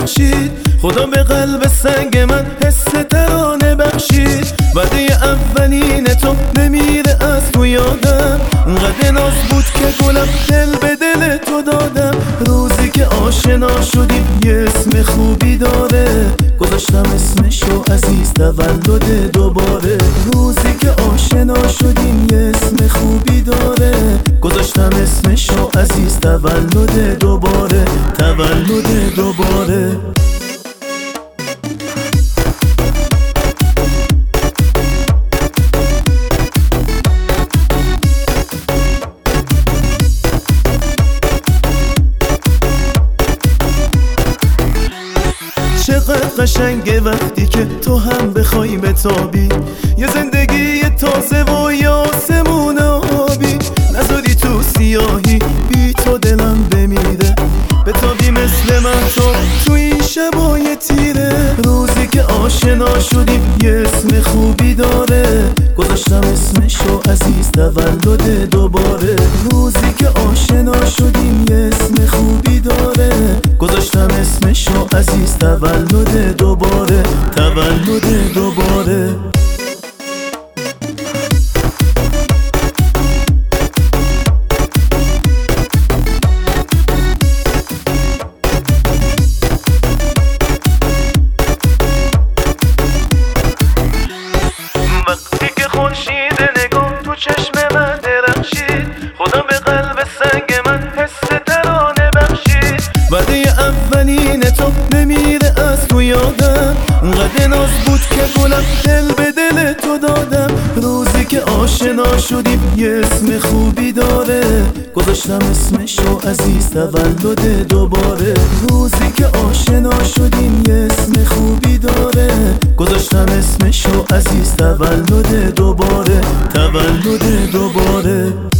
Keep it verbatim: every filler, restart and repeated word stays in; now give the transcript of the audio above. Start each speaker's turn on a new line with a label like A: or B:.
A: درخشید. خدا به قلب سنگ من حس ترانه بخشید. وعده اولین تو نمیره از تو یادم، انقدر ناز بود که گلم دل به دل تو دادم. روزی که آشنا شدیم یه اسم خوبی داره، گذاشتم اسمشو عزیز تولد دوباره. روزی که آشنا شدیم یه اسم خوبی داره، گذاشتم اسمشو عزیز تولد دوباره، تولد دوباره. چقدر قشنگه وقتی که تو هم بخوای بتابی، یه زندگی تازه و یه آسمون آبی. نذاری تو سیاهی بی تو دلم بمیره، بتابی مثل من تو تو این شبای تیره. روزی که آشنا شدیم یه اسم خوبی داره، گذاشتم اسمشو عزیز تولد دوباره. روزی که آشنا شدیم یه اسم خوبی داره، گذاشتم اسمشو عزیز تولد دوباره، تولد دوباره. وقتی که خورشید نگاه تو چشم من درخشید، خدا به قلب سنگ من حس ترانه بخشید. وعده اولین تو نمیره از تو یادم، انقدر ناز بود که گلم دل به دل تو دادم. روزی که آشنا شدیم یه اسم خوبی داره، گذاشتم اسمشو عزیز تولد دوباره. روزی که آشنا شدیم یه اسم خوبی داره، گذاشتم اسمشو عزیز تولد دوباره، تولد دوباره.